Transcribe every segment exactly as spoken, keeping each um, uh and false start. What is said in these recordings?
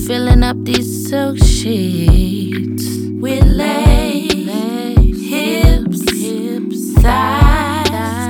filling up these silk sheets with legs, hips, hips, thighs,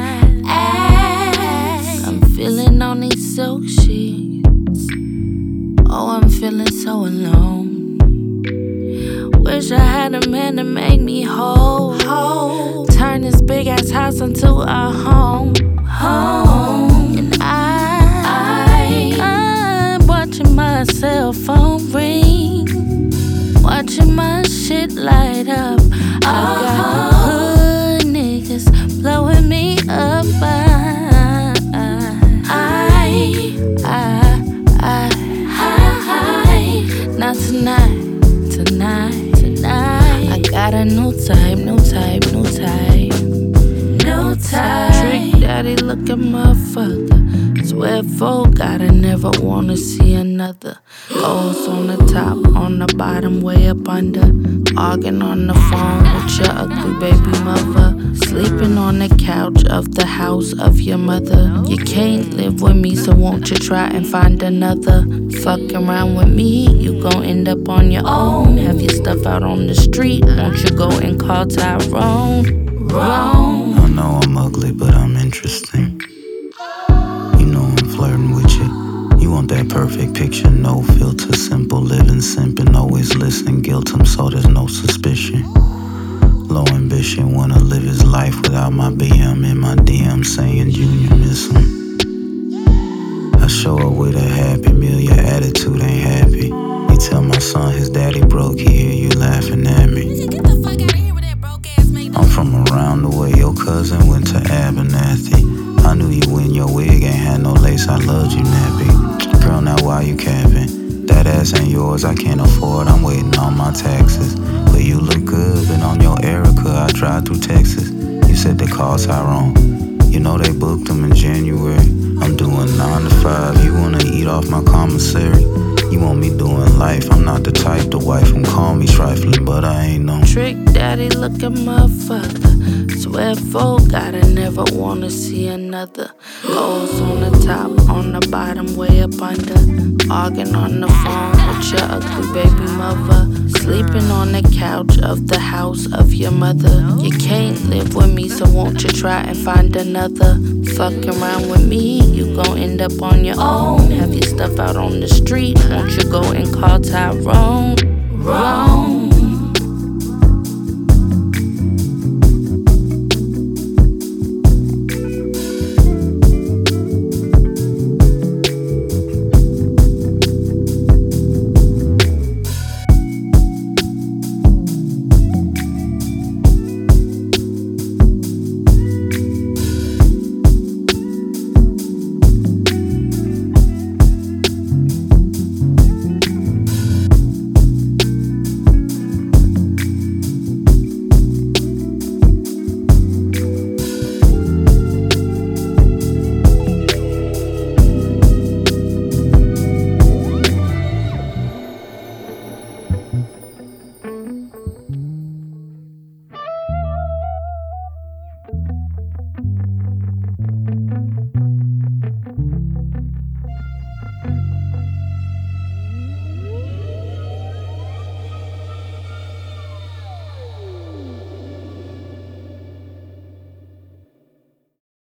ass. I'm feeling on these silk sheets. Oh, I'm feeling so alone. Wish I had a man to make me whole. whole. Turn this big ass house into a home. Home. And I, I, I'm watching my cell phone ring. Watching my shit light up. I got hood niggas blowing me up. I, I, I, I, I, I. Not tonight, tonight. I got a new type, new type, new type. New type. Trick Daddy looking motherfucker. Swear for God I never wanna see another. O's on the top, on the bottom, way up under. Arguing on the phone with your ugly baby mother. Sleeping on the couch of the house of your mother. You can't live with me, so won't you try and find another? Fucking around with me, you gon' end up on your own. Have your stuff out on the street, won't you go and call Tyrone? Wrong. I know I'm ugly, but I'm interesting. You know I'm flirting with you. You want that perfect picture, no filter, simple living, simping, always listening, guilt him so there's no suspicion. Low ambition, wanna live his life without my B M in my D M saying Junior miss him. I show up with a happy meal, your attitude ain't happy. You tell my son his daddy broke, he hear you laughing at me. I'm from around the way, your cousin went to Abernathy. I knew you when your wig ain't had no lace, I loved you nappy. Girl, now why you capping? That ass ain't yours, I can't afford, I'm waiting on my taxes. But you look good, been on your Erica, I drive through Texas. You said they called Tyrone, you know they booked them in January. I'm doing nine to five, you wanna eat off my commissary. You want me doing life, I'm not the type to wife and call me trifling, but I ain't no Trick Daddy looking motherfucker. Swear for God I never wanna see another. O's on the top, on the bottom, way up under. Arguing on the phone with your ugly baby mother. Sleeping on the couch of the house of your mother. You can't live with me, so won't you try and find another? Fucking around with me, you gon' end up on your own. Have your stuff out on the street, won't you go and call Tyrone? Wrong.